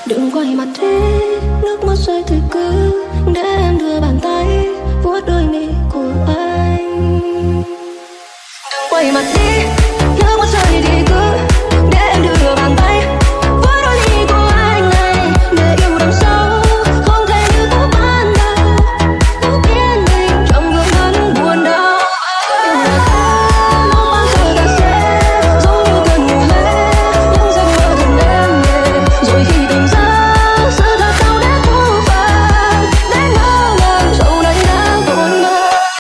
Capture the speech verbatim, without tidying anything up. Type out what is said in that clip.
Đừng quay mặt đi, nước mắt rơi thì cứ để em đưa bàn tay vuốt đôi mi của anh. Đừng quay mặt đi.